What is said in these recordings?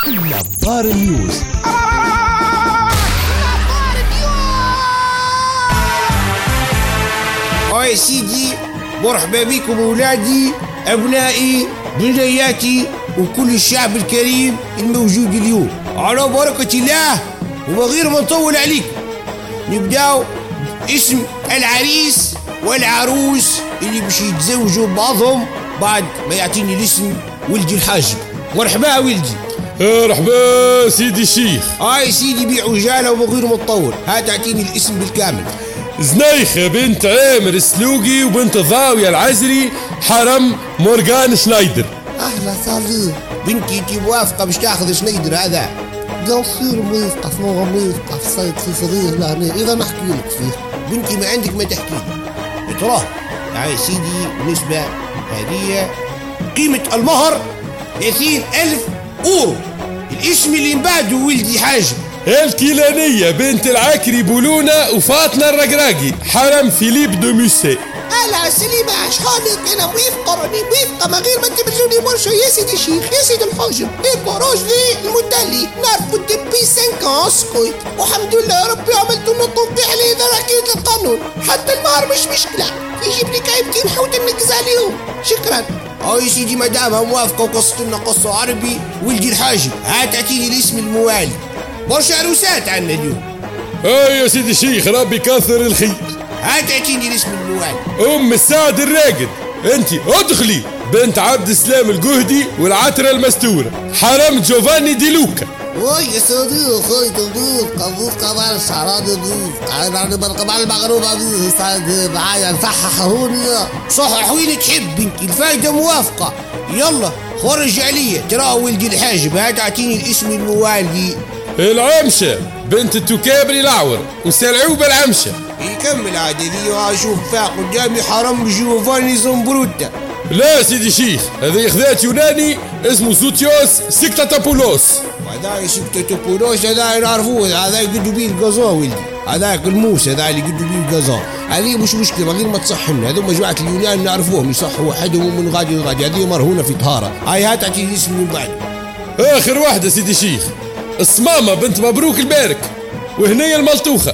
نظار نيوز. يا سيدي، مرحبا بكم أولادي، أبنائي، بنياتي، وكل الشعب الكريم الموجود اليوم. على بركة الله وغير ما نطول عليكم، نبداو اسم العريس والعروس اللي باش يتزوجوا بعضهم بعد ما يعطيني الاسم ولدي الحاج. مرحبا ولدي. مرحبا سيدي الشيخ. يا سيدي بعجالة وبغير ما تطول، هات اعطيني الاسم بالكامل. زنيخة بنت عامر السلوقي وبنت ضاوية العزري حرم مورغان شنايدر. أهلا صالح بنتي، انتي موافقة باش تاخذ شنايدر هذا؟ بيان سور موافقة، فنوغا موافقة، في صيد في صغير لهنا، إذا نحكي لك فيه. بنتي ما عندك ما تحكي لي تراه. يا سيدي بالنسبة هذه قيمة المهر 30,000 أورو. الاسم اللي بعده ولدي حاجب. الكيلانية بنت العكري بولونة وفاطمة الرقراقي حرم فيليب دو موسي. هلا سليمة، شحالك؟ أنا موافقة، راني موافقة، ما غير ما تبرجوني مرشو يا سيدي الشيخ، يا سيدي الحاجب. إيكو راجلي المدلي نعرفو ديبي 5 ans سكويت، والحمد لله ربي عملتو التوقيع عليه إذا ركيت القانون، حتى المهر مش مشكلة، يجيب لي كايبتين حوت نقز عليهم. شكرا. يا سيدي مدامها موافقة وقصت لنا قصة عربي ولدي الحاجب، هات اعطيني الاسم الموالي. برشا عروسات عنا اليوم. يا سيدي الشيخ ربي يكثر الخير. هات اعطيني الاسم الموالي. أم السعد الراقد، انتي ادخلي بنت عبد السلام القهدي والعترة المستورة حرم جوفاني دي لوكا. يا صديق خايت ضيف قبوف كمان الشعرات ضيف أنا برقم على المغروبة ضيف صعد معايا نصحح هوني. صحح وين تحب بنتي، الفايدة موافقة. يلا خرج عليا، ترى ولدي الحاجب، هات اعطيني الاسم الموالي. العمشة بنت التكابري الأعور وسلعوبة العمشة. يكمل عاد ذي واشوف فاق قدامي حرم جوفاني زمبروتا. لا سيدي شيخ، هذا خذات يوناني اسمه سوتيوس سيكتاتابولوس. هذا سيكتاتابولوس هذا نعرفوه، هذا يقدوا بيه القزا ولدي، هذاك الموس هذا اللي يقدوا بيه القزا. هذه مش مشكلة، ما غير ما تصحن، هذو مجموعة اليونان نعرفوهم يصحوا وحدهم من غادي لغادي، هذه مرهونة في طهارة. هاي هات اعطيني الاسم من بعد. آخر واحدة سيدي شيخ الصمامة بنت مبروك البارك وهنية الملطوخة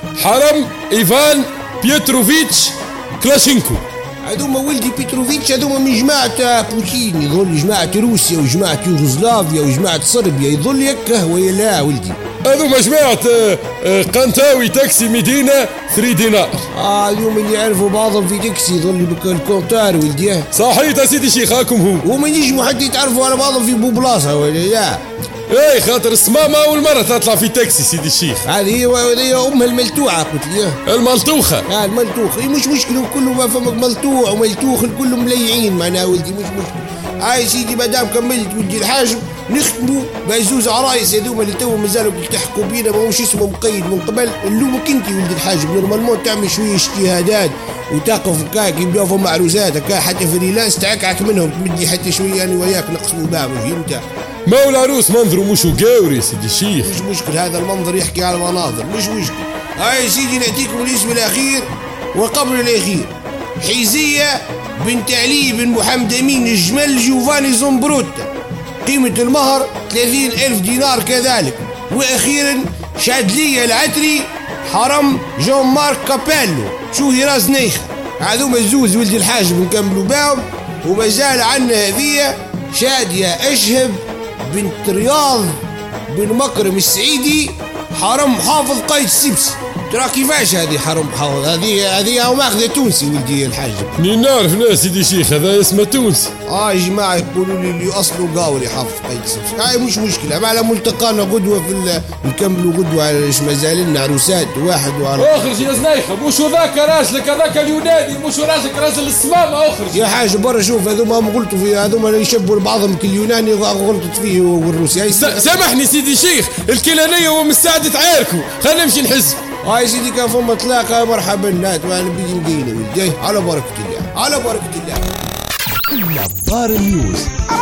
حرم إيفان بيتروفيتش كلاشينكو. هذوما ولدي بيتروفيتش، هذوما من جماعة بوتين، يظل جماعة روسيا وجماعة يوغوسلافيا وجماعة صربيا، يظل يكه ويا لا ولدي. هذوما جماعة قنطاوي تاكسي مدينة 3 دينار. اليوم اللي يعرفوا بعضهم في تاكسي يظل الكونتار ولدي. صحيت يا سيدي شيخ هاكم هو. وما يجموا حتى يتعرفوا على بعضهم في بوبلاصة ولا لا. اي خاطر الصمامة أول مرة تطلع في تاكسي سيدي الشيخ. هذه هي أمها الملتوعة قلت لي. الملطوخة. الملتوخ مش مشكلة، كله ما فمك ملتوع وملتوخ الكل مليعين معناها ولدي، مش مشكلة. هاي سيدي مادام كملت ولدي الحاجب نختموا بزوز عرايس هذوما اللي تو مازالوا يلتحقوا بينا، ما همش اسمهم مقيد من قبل. نلومك انت ولدي الحاجب، نورمالمون تعمل شويه اجتهادات وتقف كاك يبداو فما عروسات هكا حتى فريلانس تعكعك منهم تمدي حتى شويه انا وياك نقسموا بهم، فهمت؟ ما هو العروس منظره مش قاوري سيدي الشيخ. مش مشكل، هذا المنظر يحكي على المناظر، مش مشكل. هاي سيدي نعطيكم الاسم الاخير وقبل الاخير، حيزية بنت علي بن محمد امين الجمل جوفاني زمبروتا، قيمة المهر 30,000 دينار كذلك. واخيرا شادلية العتري حرم جون مارك كابيلو شوهرة زنيخة. هذوما الزوز ولد الحاج بنكملوا باهم. ومازال عنا هذية شادية أشهب بنت رياض بن مكرم السعيدي حرم حافظ قايد السبسي. ترى كيفاش هذه حرم حافظ، هذه ماخذة تونسي ولدي الحاج. نعرف ناس سيدي شيخ هذا اسمه تونسي. يا جماعة يقولوا لي اللي أصله قاوري حافظ قايد السبسي. هاي مش مشكلة، معنا ملتقانا غدوة في نكملوا غدوة على ايش مازال لنا عروسات واحد وعرب. اخرج يا زنيخة، مش ذاك راجلك هذاك اليوناني، مش راجلك راجل الصمامة. اخرج يا حاج برا، شوف هذوما هم غلطوا فيه، هذوما يشبهوا لبعضهم كاليوناني غلطت فيه والروسي. سامحني سيدي شيخ، الكيلانية ومستعدة تعاركوا، خلينا نمشي نحس. هاي سيدي كان فما اطلاق، مرحبا نات وانا بيجي مدينة ولدي، على بركة الله، على بركة الله. نظار نيوز.